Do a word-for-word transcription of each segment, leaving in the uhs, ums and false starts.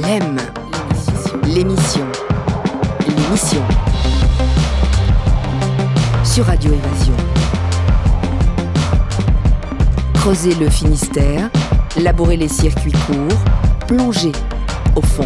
L'E M, l'émission, l'émission, sur Radio Évasion. Creuser le Finistère, labourer les circuits courts, plonger au fond.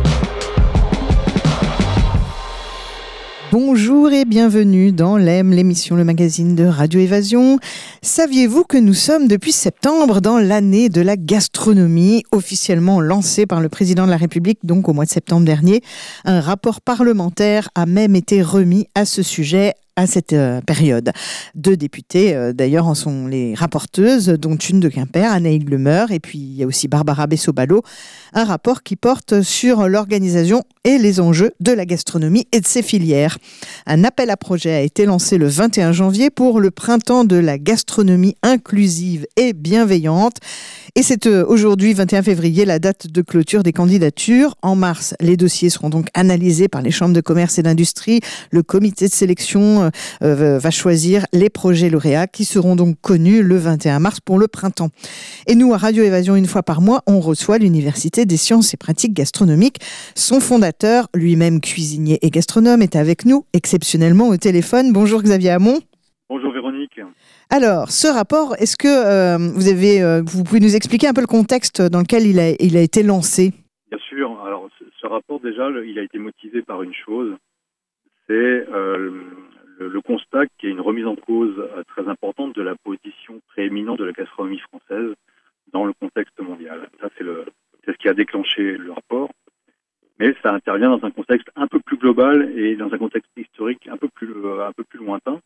Bonjour et bienvenue dans l'E M, l'émission, le magazine de Radio Évasion. Saviez-vous que nous sommes depuis septembre dans l'année de la gastronomie, officiellement lancée par le président de la République, donc au mois de septembre dernier. Un rapport parlementaire a même été remis à ce sujet à cette euh, période. Deux députés, euh, d'ailleurs, en sont les rapporteuses, dont une de Quimper, Anaïg Lemeur, et puis il y a aussi Barbara Bessot-Ballot, un rapport qui porte sur l'organisation et les enjeux de la gastronomie et de ses filières. Un appel à projet a été lancé le vingt et un janvier pour le printemps de la gastronomie inclusive et bienveillante. Et c'est euh, aujourd'hui, vingt et un février, la date de clôture des candidatures. En mars, les dossiers seront donc analysés par les chambres de commerce et d'industrie. Le comité de sélection euh, va choisir les projets lauréats qui seront donc connus le vingt et un mars pour le printemps. Et nous, à Radio Évasion, une fois par mois, on reçoit l'Université des sciences et pratiques gastronomiques. Son fondateur, lui-même cuisinier et gastronome, est avec nous, exceptionnellement au téléphone. Bonjour Xavier Hamon. Bonjour Véronique. Alors, ce rapport, est-ce que euh, vous avez, euh, vous pouvez nous expliquer un peu le contexte dans lequel il a, il a été lancé ? Bien sûr. Alors, ce, ce rapport, déjà, le, il a été motivé par une chose, c'est euh, le, le constat qu'il y a une remise en cause euh, très importante de la position prééminente de la gastronomie française dans le contexte mondial. Ça, c'est, le, c'est ce qui a déclenché le rapport. Mais ça intervient dans un contexte un peu plus global et dans un contexte historique un peu plus, euh, un peu plus lointain.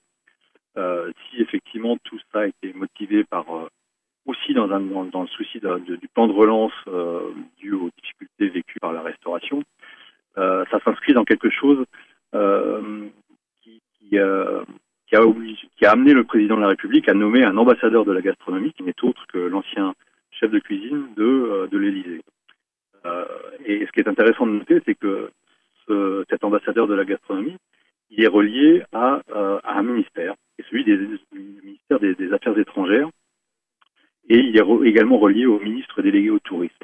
Euh, si effectivement tout ça a été motivé par euh, aussi dans, un, dans, dans le souci de, de, du plan de relance euh, dû aux difficultés vécues par la restauration, euh, ça s'inscrit dans quelque chose euh, qui, qui, euh, qui, a obligé, qui a amené le président de la République à nommer un ambassadeur de la gastronomie qui n'est autre que l'ancien chef de cuisine de, euh, de l'Élysée. Euh, et ce qui est intéressant de noter, c'est que ce, cet ambassadeur de la gastronomie, il est relié à, euh, à un ministère, et celui des, du ministère des, des Affaires étrangères, et il est re, également relié au ministre délégué au tourisme.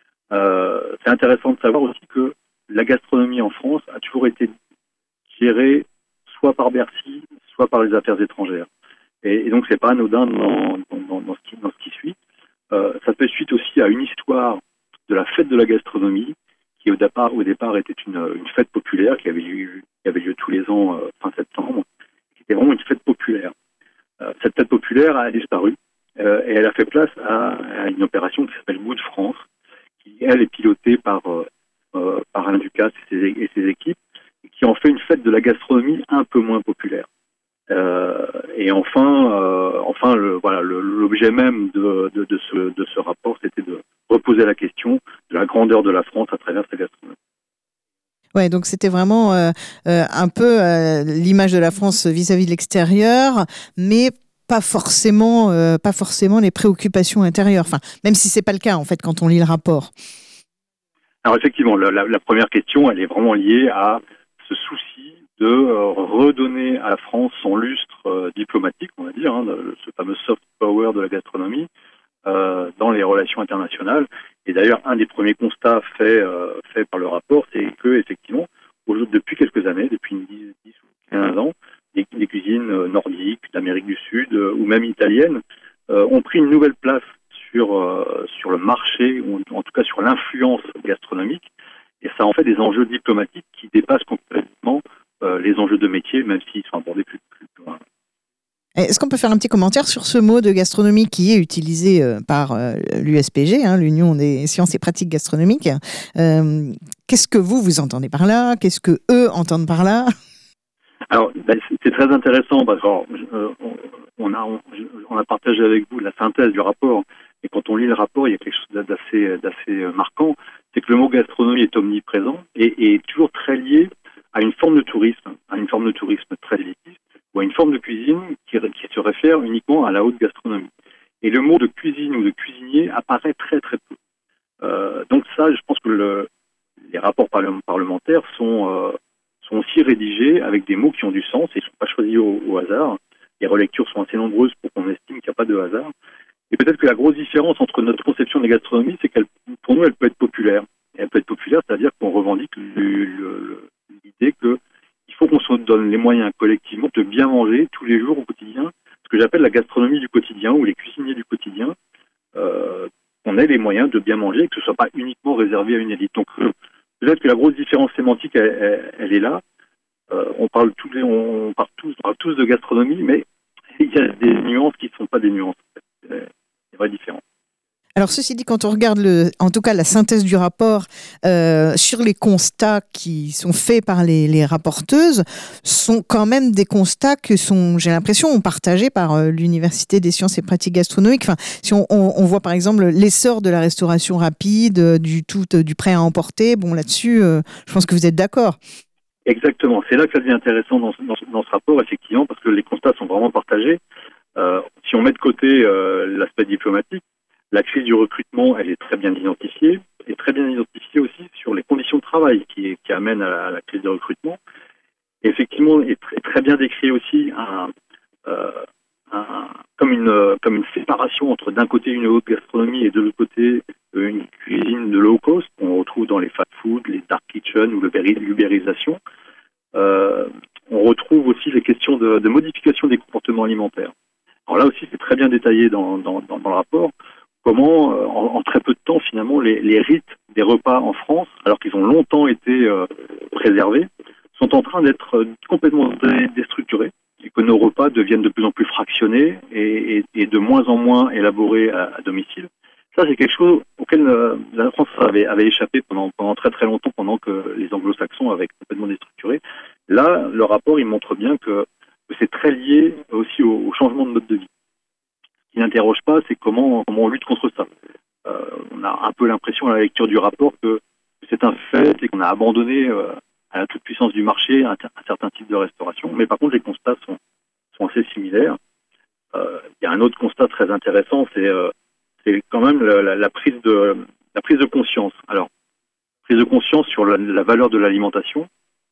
Euh, c'est intéressant de savoir aussi que la gastronomie en France a toujours été gérée soit par Bercy, soit par les Affaires étrangères. Et, et donc c'est pas anodin dans, dans, dans, ce, qui, dans ce qui suit. Euh, ça fait suite aussi à une histoire de la fête de la gastronomie, qui au départ, au départ était une, une fête populaire qui avait lieu, qui avait lieu tous les ans euh, fin septembre, qui était vraiment une fête populaire. Euh, cette fête populaire a disparu euh, et elle a fait place à, à une opération qui s'appelle Goût de France, qui elle est pilotée par, euh, euh, par Alain Ducasse et ses, et ses équipes, et qui en fait une fête de la gastronomie un peu moins populaire. Euh, et enfin, euh, enfin, le, voilà, le, l'objet même de, de, de, ce, de ce rapport, c'était de reposer la question de la grandeur de la France à travers sa gastronomie. Ouais, donc c'était vraiment euh, euh, un peu euh, l'image de la France vis-à-vis de l'extérieur, mais pas forcément, euh, pas forcément les préoccupations intérieures. Enfin, même si c'est pas le cas en fait quand on lit le rapport. Alors effectivement, la, la, la première question, elle est vraiment liée à ce souci de euh, redonner à la France son lustre euh, diplomatique, on va dire, hein, ce fameux soft power de la gastronomie euh, dans les relations internationales. Et d'ailleurs, un des premiers constats faits euh, fait par le rapport, c'est que effectivement, depuis quelques années, depuis dix, dix ou quinze ans, les, les cuisines nordiques, d'Amérique du Sud euh, ou même italiennes euh, ont pris une nouvelle place sur euh, sur le marché, ou en tout cas sur l'influence gastronomique. Et ça en fait des enjeux diplomatiques qui dépassent complètement euh, les enjeux de métier, même s'ils sont abordés plus, plus loin. Est-ce qu'on peut faire un petit commentaire sur ce mot de gastronomie qui est utilisé euh, par euh, l'U S P G, hein, l'Union des sciences et pratiques gastronomiques. euh, Qu'est-ce que vous, vous entendez par là ? Qu'est-ce que eux entendent par là ? Alors, ben, c'est très intéressant parce qu'on on a, on, on a partagé avec vous la synthèse du rapport. Et quand on lit le rapport, il y a quelque chose d'assez, d'assez marquant. C'est que le mot gastronomie est omniprésent et est toujours très lié à une forme de tourisme, à une forme de tourisme très élitiste, ou à une forme de cuisine qui, qui se réfère uniquement à la haute gastronomie. Et le mot de cuisine ou de cuisinier apparaît très très peu. Euh, donc ça, je pense que le, les rapports parlementaires sont, euh, sont aussi rédigés avec des mots qui ont du sens et ne sont pas choisis au, au hasard. Les relectures sont assez nombreuses pour qu'on estime qu'il n'y a pas de hasard. Et peut-être que la grosse différence entre notre conception de la gastronomie, c'est qu'elle, pour nous, elle peut être populaire. Et elle peut être populaire solidaire, c'est-à-dire qu'on revendique le, le, l'idée qu'il faut qu'on se donne les moyens collectivement de bien manger tous les jours au quotidien, ce que j'appelle la gastronomie du quotidien ou les cuisiniers du quotidien, euh, qu'on ait les moyens de bien manger et que ce ne soit pas uniquement réservé à une élite. Donc euh, peut-être que la grosse différence sémantique, elle, elle, elle est là. Euh, on parle tous, les, on parle tous, on parle tous de gastronomie, mais il y a des nuances qui ne sont pas des nuances. C'est une vraie différence. Alors ceci dit, quand on regarde le, en tout cas la synthèse du rapport euh, sur les constats qui sont faits par les, les rapporteuses, sont quand même des constats que sont, j'ai l'impression, partagés par euh, l'Université des sciences et pratiques gastronomiques. Enfin, si on, on, on voit par exemple l'essor de la restauration rapide, euh, du tout, euh, du prêt à emporter, bon là-dessus, euh, je pense que vous êtes d'accord. Exactement, c'est là que ça devient intéressant dans, dans, dans ce rapport, effectivement, parce que les constats sont vraiment partagés. Euh, si on met de côté euh, l'aspect diplomatique, la crise du recrutement, elle est très bien identifiée, et très bien identifiée aussi sur les conditions de travail qui, qui amènent à la, à la crise du recrutement. Et effectivement, est très, très bien décrit aussi un, euh, un, comme, une, comme une séparation entre d'un côté une haute gastronomie et de l'autre côté une cuisine de low cost qu'on retrouve dans les fast-food, les dark kitchens ou l'ubérisation. Euh, on retrouve aussi les questions de, de modification des comportements alimentaires. Alors là aussi, c'est très bien détaillé dans, dans, dans, dans le rapport. Comment, euh, en, en très peu de temps, finalement, les, les rites des repas en France, alors qu'ils ont longtemps été euh, préservés, sont en train d'être euh, complètement déstructurés et que nos repas deviennent de plus en plus fractionnés et, et, et de moins en moins élaborés à, à domicile. Ça, c'est quelque chose auquel euh, la France avait, avait échappé pendant, pendant très très longtemps, pendant que les anglo-saxons avaient complètement déstructuré. Là, le rapport, il montre bien que, que c'est très lié aussi au, au changement de mode de vie. Ce qui n'interroge pas, c'est comment, comment on lutte contre ça. Euh, on a un peu l'impression à la lecture du rapport que c'est un fait et qu'on a abandonné euh, à la toute-puissance du marché un, un certain type de restauration. Mais par contre, les constats sont, sont assez similaires. Euh, il y a un autre constat très intéressant, c'est, euh, c'est quand même la, la, la, prise de, la prise de conscience. Alors, prise de conscience sur la, la valeur de l'alimentation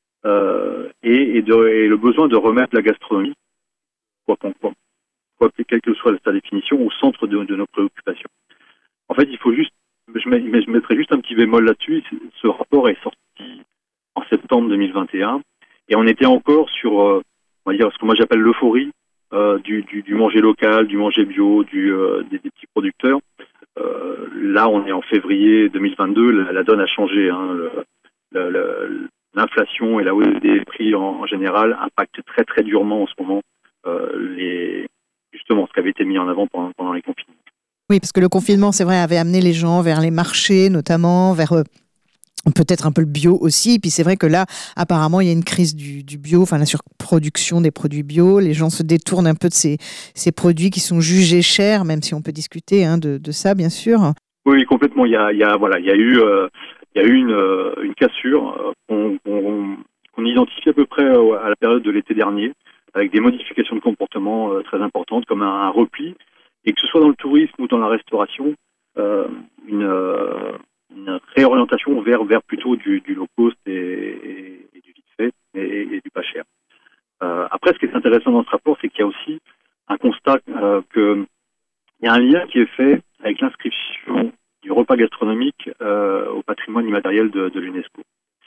euh, et, et, de, et le besoin de remettre la gastronomie, quoi qu'on quoi, quoi, quelle que soit sa définition, au centre de, de nos préoccupations. En fait, il faut juste, je, mets, je mettrai juste un petit bémol là-dessus. Ce rapport est sorti en septembre deux mille vingt et un et on était encore sur, euh, on va dire, ce que moi j'appelle l'euphorie euh, du, du, du manger local, du manger bio, du, euh, des, des petits producteurs. Euh, là, on est en février deux mille vingt-deux, la, la donne a changé. Hein, le, le, le, l'inflation et la hausse des prix en, en général impactent très très durement en ce moment euh, les, justement ce qui avait été mis en avant pendant, pendant les confinements. Oui, parce que le confinement, c'est vrai, avait amené les gens vers les marchés notamment, vers euh, peut-être un peu le bio aussi. Puis c'est vrai que là, apparemment, il y a une crise du, du bio, enfin la surproduction des produits bio. Les gens se détournent un peu de ces, ces produits qui sont jugés chers, même si on peut discuter hein, de, de ça, bien sûr. Oui, complètement. Il y a, il y a, voilà, il y a eu, euh, il y a eu une, euh, une cassure euh, qu'on, qu'on, qu'on identifie à peu près euh, à la période de l'été dernier, avec des modifications de comportement euh, très importantes, comme un, un repli, et que ce soit dans le tourisme ou dans la restauration, euh, une, euh, une réorientation vers, vers plutôt du, du low cost et, et, et du vite fait et, et du pas cher. Euh, après, ce qui est intéressant dans ce rapport, c'est qu'il y a aussi un constat euh, que il y a un lien qui est fait avec l'inscription du repas gastronomique euh, au patrimoine immatériel de, de l'UNESCO.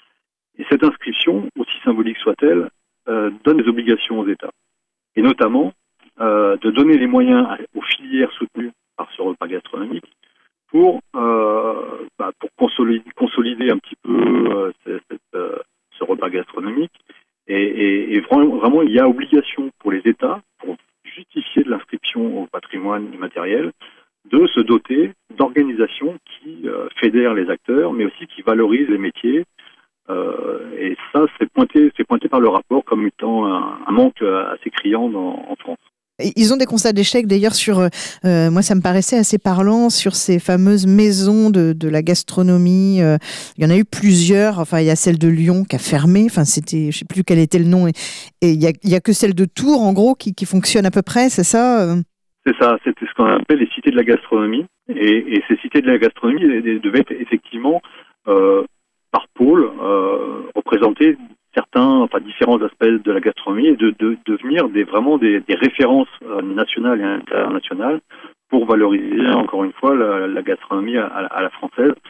Et cette inscription, aussi symbolique soit-elle, euh, donne des obligations aux États. Et notamment, euh, de donner les moyens aux filières soutenues par ce repas gastronomique pour, euh, bah, pour consolider, consolider un petit peu euh, cette, euh, ce repas gastronomique. Et, et, et vraiment, vraiment, il y a obligation pour les États, pour justifier de l'inscription au patrimoine immatériel, de se doter d'organisations qui euh, fédèrent les acteurs, mais aussi qui valorisent les métiers. Euh, et ça, c'est pointé, c'est pointé par le rapport comme étant un, un manque assez criant dans, en France. Ils ont des constats d'échec d'ailleurs sur, euh, moi ça me paraissait assez parlant, sur ces fameuses maisons de, de la gastronomie. Euh, il y en a eu plusieurs, enfin il y a celle de Lyon qui a fermé, enfin c'était, je ne sais plus quel était le nom, et, et il n'y a, il y a que celle de Tours en gros qui, qui fonctionne à peu près, c'est ça? C'est ça, c'était ce qu'on appelle les cités de la gastronomie. Et, et ces cités de la gastronomie devaient être effectivement, euh, par pôle, euh, représenter certains, enfin différents aspects de la gastronomie et de, de, de devenir des, vraiment des, des références euh, nationales et internationales pour valoriser encore une fois la, la gastronomie à, à la française.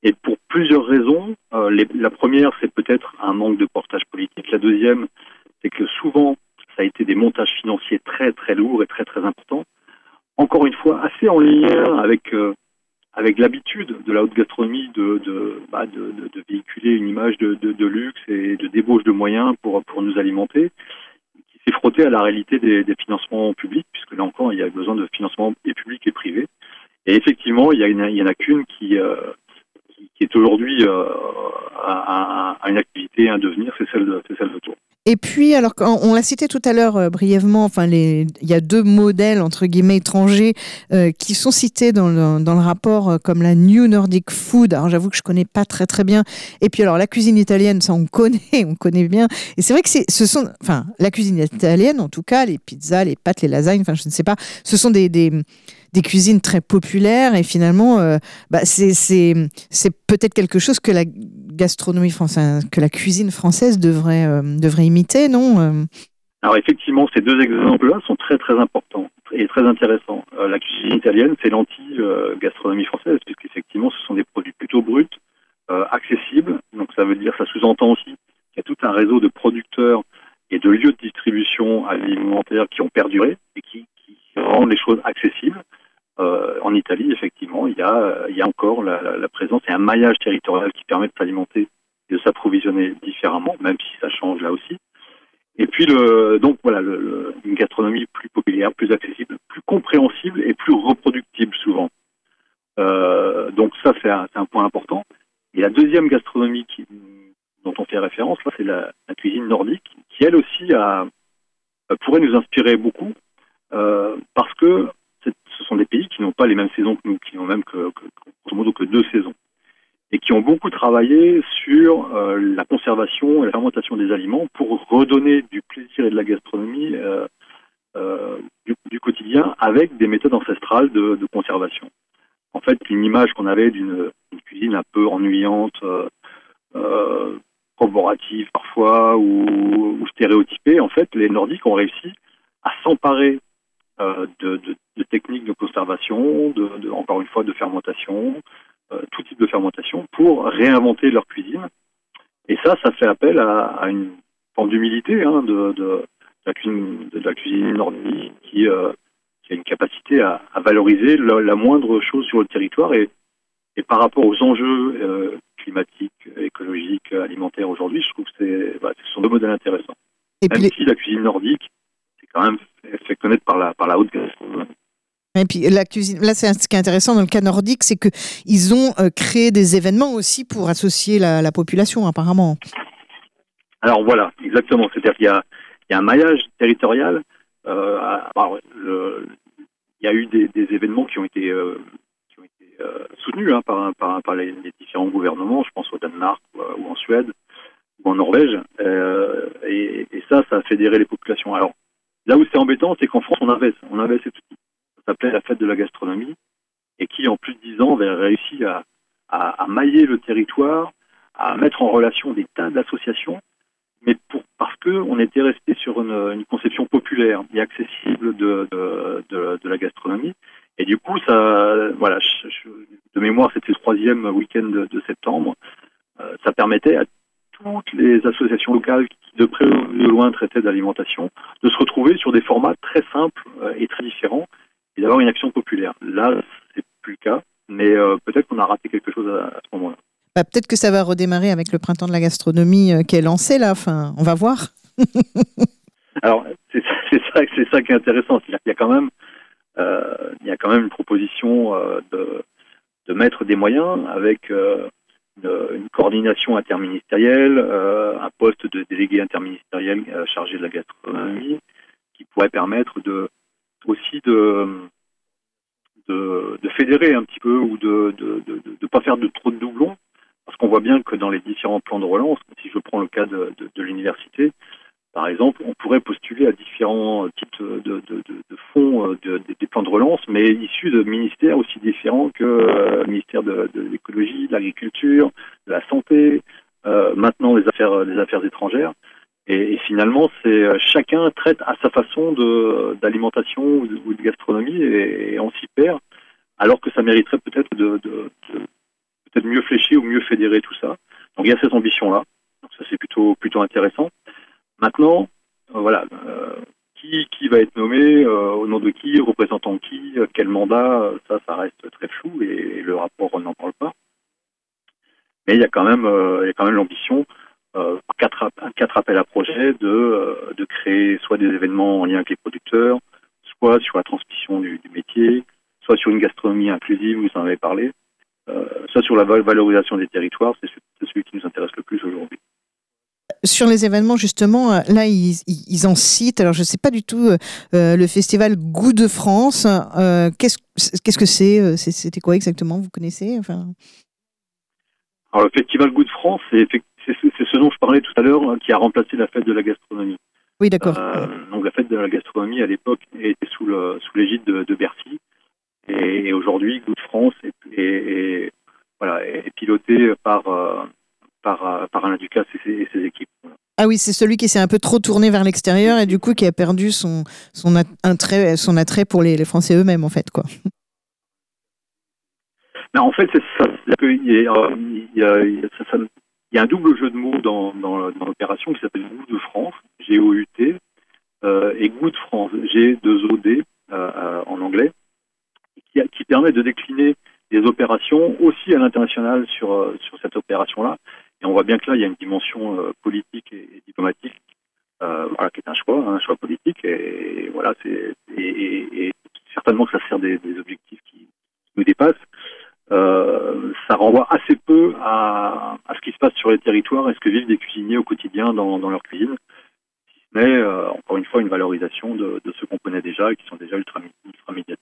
Et pour plusieurs raisons. Euh, les, la première, c'est peut-être un manque de portage politique. La deuxième, c'est que souvent, ça a été des montages financiers très très lourds et très très importants. Encore une fois, assez en lien avec euh, avec l'habitude de la haute gastronomie de de, bah, de, de, de véhiculer une image de, de, de luxe et de débauche de moyens pour pour nous alimenter, qui s'est frotté à la réalité des, des financements publics, puisque là encore, il y a besoin de financements et publics et privés. Et effectivement, il y a une, il y en a qu'une qui euh, qui, qui est aujourd'hui euh, à, à, à une activité, un devenir, c'est celle de c'est celle de Tours. Et puis, alors, on l'a cité tout à l'heure euh, brièvement, enfin, les, il y a deux modèles, entre guillemets, étrangers euh, qui sont cités dans le, dans le rapport euh, comme la New Nordic Food. Alors, j'avoue que je connais pas très, très bien. Et puis, alors, la cuisine italienne, ça, on connaît, on connaît bien. Et c'est vrai que c'est, ce sont, enfin, la cuisine italienne, en tout cas, les pizzas, les pâtes, les lasagnes, enfin, je ne sais pas, ce sont des... des des cuisines très populaires et finalement euh, bah, c'est, c'est, c'est peut-être quelque chose que la gastronomie française, que la cuisine française devrait, euh, devrait imiter, non euh... Alors effectivement, ces deux exemples-là sont très très importants et très intéressants. Euh, la cuisine italienne, c'est l'anti-gastronomie française, puisqu'effectivement, ce sont des produits plutôt bruts, euh, accessibles. Donc ça veut dire, ça sous-entend aussi qu'il y a tout un réseau de producteurs et de lieux de distribution alimentaire qui ont perduré et qui, qui rendent les choses accessibles. Euh, en Italie, effectivement, il y a, il y a encore la, la, la présence et un maillage territorial qui permet de s'alimenter et de s'approvisionner différemment, même si ça change là aussi. Et puis, le, donc voilà, le, le, une gastronomie plus populaire, plus accessible, plus compréhensible et plus reproductible souvent. Euh, donc ça, c'est un, c'est un point important. Et la deuxième gastronomie qui, dont on fait référence, là, c'est la, la cuisine nordique, qui elle aussi a, pourrait nous inspirer beaucoup, euh, parce que ce sont des pays qui n'ont pas les mêmes saisons que nous, qui n'ont même que, que, grosso modo, que deux saisons, et qui ont beaucoup travaillé sur euh, la conservation et la fermentation des aliments pour redonner du plaisir et de la gastronomie euh, euh, du, du quotidien avec des méthodes ancestrales de, de conservation. En fait, une image qu'on avait d'une, d'une cuisine un peu ennuyante, euh, euh, corporative parfois, ou, ou stéréotypée, en fait, les Nordiques ont réussi à s'emparer Euh, de, de, de techniques de conservation, de, de, encore une fois de fermentation, euh, tout type de fermentation, pour réinventer leur cuisine. Et ça, ça fait appel à, à une forme d'humilité hein, de, de, de, la cuisine, de la cuisine nordique qui, euh, qui a une capacité à, à valoriser la, la moindre chose sur le territoire. Et, et par rapport aux enjeux euh, climatiques, écologiques, alimentaires aujourd'hui, je trouve que c'est, bah, ce sont deux modèles intéressants. Et Même puis... si la cuisine nordique, quand même fait connaître par la, par la haute gastronomie. Et puis la cuisine, là c'est ce qui est intéressant dans le cas nordique, c'est qu'ils ont euh, créé des événements aussi pour associer la, la population apparemment. Alors voilà, exactement. C'est-à-dire qu'il y a, il y a un maillage territorial. Euh, alors, le, il y a eu des, des événements qui ont été, euh, qui ont été euh, soutenus hein, par, par, par les, les différents gouvernements. Je pense au Danemark ou, ou en Suède ou en Norvège. Euh, et, et ça, ça a fédéré les populations. Alors là où c'est embêtant, c'est qu'en France, on avait, on avait cet outil. Ça s'appelait la fête de la gastronomie et qui, en plus de dix ans, avait réussi à, à, à mailler le territoire, à mettre en relation des tas d'associations, mais pour, parce qu'on était resté sur une, une conception populaire et accessible de, de, de, de la gastronomie. Et du coup, ça, voilà, je, je, de mémoire, c'était le troisième week-end de, de septembre. Euh, ça permettait à toutes les associations locales qui de près ou de loin traitaient d'alimentation, de se retrouver sur des formats très simples et très différents et d'avoir une action populaire. Là, c'est plus le cas, mais euh, peut-être qu'on a raté quelque chose à, à ce moment-là. Bah, peut-être que ça va redémarrer avec le printemps de la gastronomie euh, qui est lancé là. Enfin, on va voir. Alors, c'est, c'est, ça, c'est ça qui est intéressant. C'est-à-dire qu'il y a quand même, euh, il y a quand même une proposition euh, de, de mettre des moyens avec euh, une, une coordination interministérielle, euh, un poste de délégué interministériel euh, chargé de la gastronomie, qui pourrait permettre de aussi de, de, de fédérer un petit peu ou de de, de, de pas faire de trop de doublons, parce qu'on voit bien que dans les différents plans de relance, si je prends le cas de, de, de l'université, par exemple, on pourrait postuler à différents types de, de, de, de fonds, de, de, des plans de relance, mais issus de ministères aussi différents que le euh, ministère de, de l'écologie, de l'agriculture, de la santé, euh, maintenant les affaires, les affaires étrangères. Et, et finalement, c'est chacun traite à sa façon de, d'alimentation ou de, ou de gastronomie et, et on s'y perd, alors que ça mériterait peut-être de, de, de, peut-être de mieux flécher ou mieux fédérer tout ça. Donc il y a cette ambition-là. Donc ça c'est plutôt plutôt intéressant. Maintenant, euh, voilà, euh, qui qui va être nommé, euh, au nom de qui, représentant qui, euh, quel mandat, euh, ça ça reste très flou et, et le rapport n'en parle pas. Mais il y a quand même euh, il y a quand même l'ambition, euh, quatre quatre appels à projets de euh, de créer soit des événements en lien avec les producteurs, soit sur la transmission du, du métier, soit sur une gastronomie inclusive, vous en avez parlé, euh, soit sur la valorisation des territoires, c'est, c'est celui qui nous intéresse le plus aujourd'hui. Sur les événements, justement, là, ils, ils en citent, alors je ne sais pas du tout, euh, le festival Goût de France. Euh, qu'est-ce, qu'est-ce que c'est, c'est C'était quoi exactement, vous connaissez enfin... Alors, le festival Goût de France, c'est, c'est, c'est ce dont je parlais tout à l'heure, hein, qui a remplacé la fête de la gastronomie. Oui, d'accord. Euh, donc, la fête de la gastronomie, à l'époque, était sous, le, sous l'égide de, de Bercy. Et, et aujourd'hui, Goût de France est, est, est, voilà, est piloté par... Euh, Par, par Alain Ducasse et ses, et ses équipes. Ah oui, c'est celui qui s'est un peu trop tourné vers l'extérieur et du coup qui a perdu son, son, attrait, son attrait pour les, les Français eux-mêmes, en fait, quoi. Mais en fait, c'est ça. Il y a, il y a, il y a, ça, ça, il y a un double jeu de mots dans, dans, dans l'opération qui s'appelle Goût de France, G O U T, euh, et Goût de France, G deux O D euh, en anglais, qui, qui permet de décliner des opérations aussi à l'international sur, sur cette opération-là. Et on voit bien que là, il y a une dimension euh, politique et, et diplomatique, euh, voilà, qui est un choix, un choix politique. Et, et voilà, c'est et, et, et certainement que ça sert des, des objectifs qui nous dépassent. Euh, ça renvoie assez peu à, à ce qui se passe sur les territoires et ce que vivent des cuisiniers au quotidien dans, dans leur cuisine. Mais euh, encore une fois, une valorisation de, de ceux qu'on connaît déjà et qui sont déjà ultra, ultra médiatisés.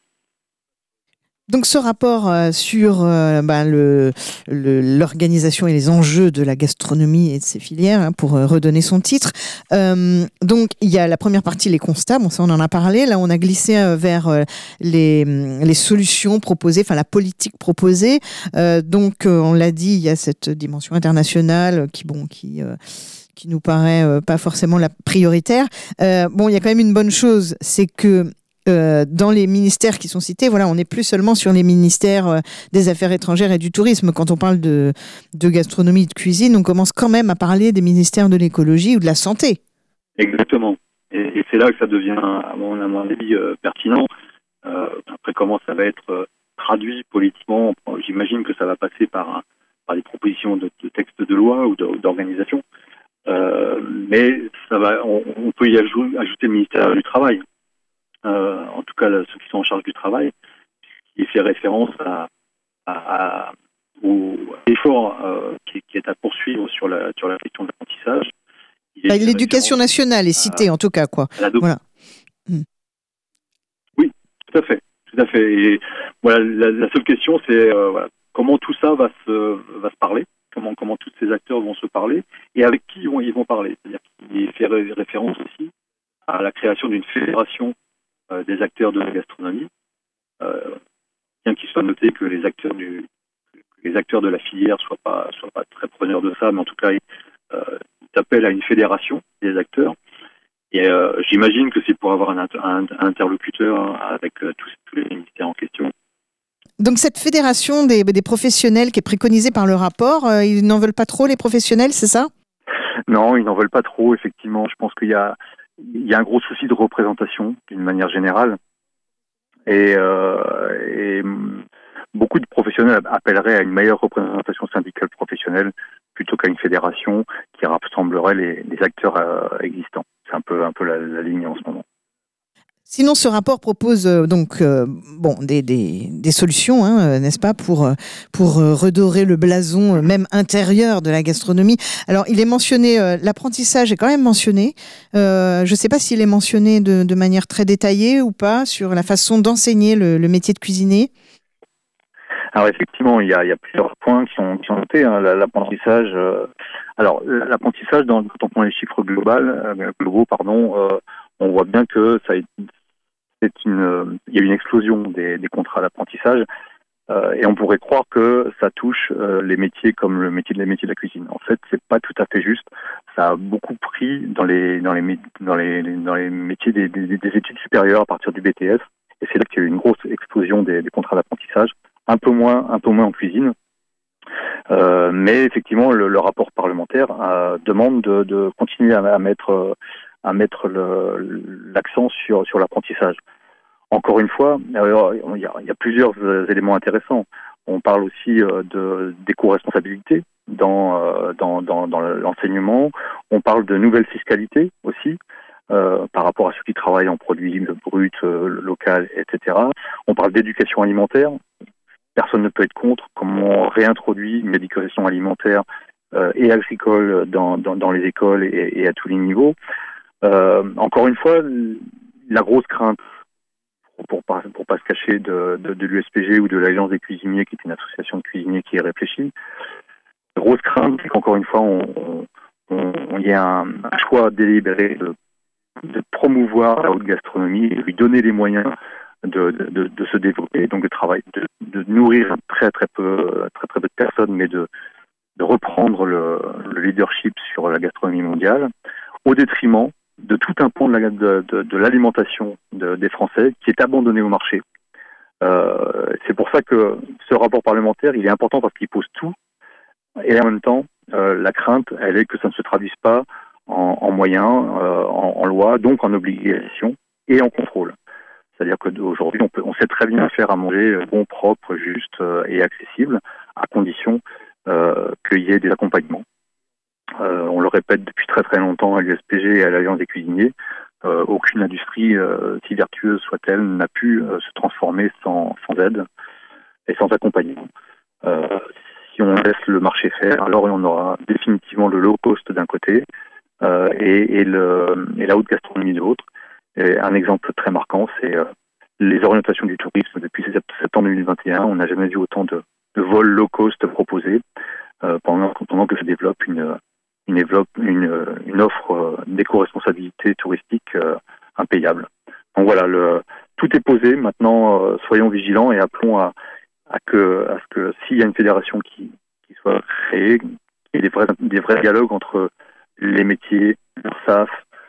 Donc ce rapport euh, sur euh, bah, le, le, l'organisation et les enjeux de la gastronomie et de ses filières, hein, pour euh, redonner son titre. Euh, donc il y a la première partie, les constats, bon ça on en a parlé, là on a glissé euh, vers euh, les, les solutions proposées, enfin la politique proposée. Euh, donc euh, on l'a dit, il y a cette dimension internationale qui, bon, qui... Euh, qui nous paraît euh, pas forcément la prioritaire. Euh, bon, il y a quand même une bonne chose, c'est que Euh, dans les ministères qui sont cités, voilà, on n'est plus seulement sur les ministères euh, des Affaires étrangères et du tourisme. Quand on parle de, de gastronomie, de cuisine, on commence quand même à parler des ministères de l'écologie ou de la santé. Exactement. Et, et c'est là que ça devient, à mon, à mon avis, euh, pertinent. Euh, après, comment ça va être euh, traduit politiquement, j'imagine que ça va passer par, un, par des propositions de, de textes de loi ou de, d'organisation. Euh, mais ça va, on, on peut y ajouter, ajouter le ministère du Travail. Euh, en tout cas ceux qui sont en charge du travail, qui fait référence à, à, à, au effort euh, qui, qui est à poursuivre sur la, sur la question de l'apprentissage. Bah, l'éducation nationale est citée à, en tout cas, quoi. Voilà. Mmh. Oui, tout à fait, tout à fait. Et voilà, la, la seule question, c'est euh, voilà, comment tout ça va se va se parler, comment comment tous ces acteurs vont se parler et avec qui ils vont, ils vont parler. C'est-à-dire qu'il fait référence aussi à la création d'une fédération des acteurs de la gastronomie, euh, bien qu'il soit noté que les acteurs du, que les acteurs de la filière soient pas soient pas très preneurs de ça, mais en tout cas, euh, ils appellent à une fédération des acteurs. Et euh, j'imagine que c'est pour avoir un, un, un interlocuteur avec euh, tous, tous les ministères en question. Donc cette fédération des, des professionnels qui est préconisée par le rapport, euh, ils n'en veulent pas trop, les professionnels, c'est ça ? Non, ils n'en veulent pas trop, effectivement. Je pense qu'il y a Il y a un gros souci de représentation d'une manière générale et, euh, et beaucoup de professionnels appelleraient à une meilleure représentation syndicale professionnelle plutôt qu'à une fédération qui rassemblerait les, les acteurs euh, existants. C'est un peu, un peu la, la ligne en ce moment. Sinon, ce rapport propose euh, donc euh, bon des, des, des solutions, hein, n'est-ce pas, pour pour redorer le blason euh, même intérieur de la gastronomie. Alors, il est mentionné, euh, l'apprentissage est quand même mentionné. Euh, je ne sais pas s'il est mentionné de, de manière très détaillée ou pas sur la façon d'enseigner le, le métier de cuisinier. Alors effectivement, il y a, il y a plusieurs points qui sont, qui sont notés. Hein. L'apprentissage. Euh, alors l'apprentissage, dans, quand on prend les chiffres globaux, euh, globaux, pardon, euh, on voit bien que ça. C'est une, il y a une explosion des, des contrats d'apprentissage euh, et on pourrait croire que ça touche euh, les métiers comme le métier de les métiers de la cuisine. En fait, c'est pas tout à fait juste. Ça a beaucoup pris dans les dans les dans les dans les métiers des, des, des études supérieures à partir du B T S et c'est là qu'il y a eu une grosse explosion des, des contrats d'apprentissage. Un peu moins un peu moins en cuisine. Euh, mais effectivement, le, le rapport parlementaire euh, demande de, de continuer à, à mettre, à mettre le, l'accent sur, sur l'apprentissage. Encore une fois, alors, il, y a, il y a plusieurs éléments intéressants. On parle aussi euh, de, d'éco-responsabilité dans, euh, dans, dans, dans l'enseignement. On parle de nouvelles fiscalités aussi, euh, par rapport à ceux qui travaillent en produits bruts, euh, local, et cetera. On parle d'éducation alimentaire. Personne ne peut être contre. Comment on réintroduit une éducation alimentaire euh, et agricole dans, dans, dans les écoles et, et à tous les niveaux. Euh, encore une fois, la grosse crainte, pour pas pour pas se cacher de, de, de l'U S P G ou de l'Alliance des cuisiniers, qui est une association de cuisiniers qui est réfléchie. La grosse crainte, c'est qu'encore une fois, on, on, on y a un, un choix délibéré de, de promouvoir la haute gastronomie et lui donner les moyens de, de, de se développer, donc de travailler, de, de nourrir très très peu très très peu de personnes, mais de, de reprendre le, le leadership sur la gastronomie mondiale, au détriment de tout un pan de, la, de, de, de l'alimentation de, des Français qui est abandonné au marché. Euh, c'est pour ça que ce rapport parlementaire, il est important parce qu'il pose tout, et en même temps, euh, la crainte, elle est que ça ne se traduise pas en, en moyens, euh, en, en loi, donc en obligation et en contrôle. C'est-à-dire qu'aujourd'hui, on, peut, on sait très bien faire à manger bon, propre, juste euh, et accessible, à condition euh, qu'il y ait des accompagnements. Euh, on le répète depuis très très longtemps à l'U S P G et à l'Alliance des cuisiniers, euh, aucune industrie, euh, si vertueuse soit-elle, n'a pu euh, se transformer sans, sans aide et sans accompagnement. Euh, si on laisse le marché faire, alors on aura définitivement le low cost d'un côté euh, et, et, le, et la haute gastronomie de l'autre. Et un exemple très marquant, c'est euh, les orientations du tourisme. Depuis septembre deux mille vingt et un, on n'a jamais vu autant de, de vols low cost proposés euh, pendant, pendant que se développe une Une, une, une offre d'éco-responsabilité touristique euh, impayable. Donc voilà, le, tout est posé. Maintenant, euh, soyons vigilants et appelons à, à, que, à ce que s'il y a une fédération qui, qui soit créée, qu'il y ait des vrais, des vrais dialogues entre les métiers, l'URSSAF,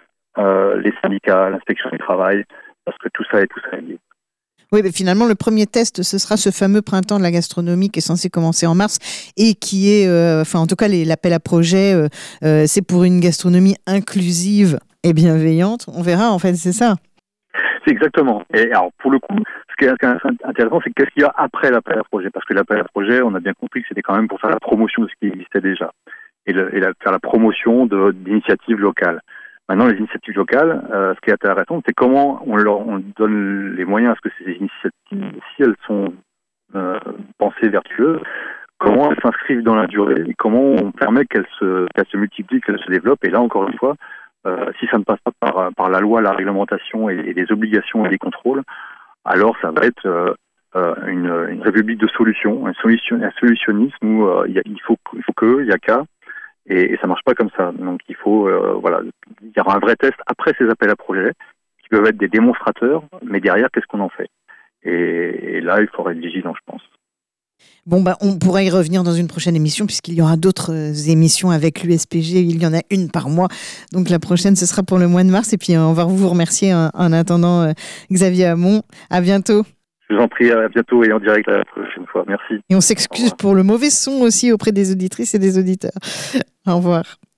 euh, les syndicats, l'inspection du travail, parce que tout ça est tout ça est lié. Oui, mais finalement, le premier test, ce sera ce fameux printemps de la gastronomie qui est censé commencer en mars et qui est, euh, enfin, en tout cas, les, l'appel à projet, euh, euh, c'est pour une gastronomie inclusive et bienveillante. On verra, en fait, c'est ça. C'est exactement. Et alors, pour le coup, ce qui est intéressant, c'est qu'est-ce qu'il y a après l'appel à projet. Parce que l'appel à projet, on a bien compris que c'était quand même pour faire la promotion de ce qui existait déjà et, le, et la, faire la promotion de, d'initiatives locales. Maintenant, les initiatives locales, euh, ce qui est intéressant, c'est comment on leur on donne les moyens à ce que ces initiatives, si elles sont euh, pensées vertueuses, comment elles s'inscrivent dans la durée et comment on permet qu'elles se, qu'elles se multiplient, qu'elles se développent. Et là, encore une fois, euh, si ça ne passe pas par, par la loi, la réglementation et, et les obligations et les contrôles, alors ça va être euh, euh, une, une république de solutions, un, solution, un solutionnisme où euh, il, y a, il faut, il faut que, il y a qu'à. Et, et ça marche pas comme ça. Donc il faut, euh, voilà, il y aura un vrai test après ces appels à projets qui peuvent être des démonstrateurs, mais derrière, qu'est-ce qu'on en fait ? et, et là, il faudra être vigilant, je pense. Bon, bah, on pourra y revenir dans une prochaine émission puisqu'il y aura d'autres émissions avec l'U S P G. Il y en a une par mois. Donc la prochaine, ce sera pour le mois de mars. Et puis, on va vous remercier en, en attendant, euh, Xavier Hamon. À bientôt. Je vous en prie, à bientôt et en direct la prochaine fois. Merci. Et on s'excuse pour le mauvais son aussi auprès des auditrices et des auditeurs. Au revoir.